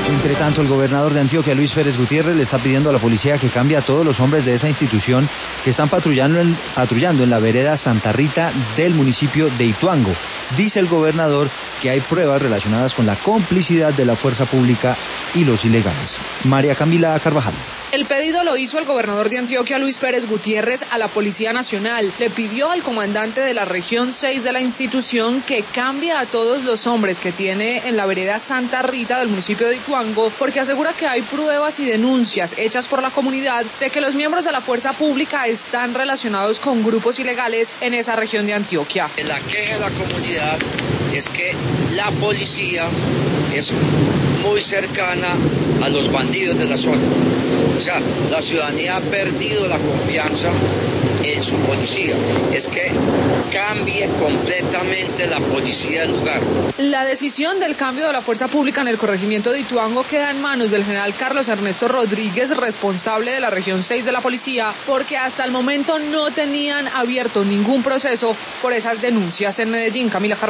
Entre tanto, el gobernador de Antioquia, Luis Pérez Gutiérrez, le está pidiendo a la policía que cambie a todos los hombres de esa institución que están patrullando en la vereda Santa Rita del municipio de Ituango. Dice el gobernador que hay pruebas relacionadas con la complicidad de la fuerza pública y los ilegales. María Camila Carvajal. El pedido lo hizo el gobernador de Antioquia, Luis Pérez Gutiérrez, a la Policía Nacional. Le pidió al comandante de la región 6 de la institución que cambie a todos los hombres que tiene en la vereda Santa Rita del municipio de Ituango, porque asegura que hay pruebas y denuncias hechas por la comunidad de que los miembros de la fuerza pública están relacionados con grupos ilegales en esa región de Antioquia. La queja de la comunidad es que la policía es muy cercana a los bandidos de la zona. O sea, la ciudadanía ha perdido la confianza en su policía. Es que cambie completamente la policía del lugar. La decisión del cambio de la fuerza pública en el corregimiento de Ituango queda en manos del general Carlos Ernesto Rodríguez, responsable de la región 6 de la policía, porque hasta el momento no tenían abierto ningún proceso por esas denuncias en Medellín. Camila Carvajal.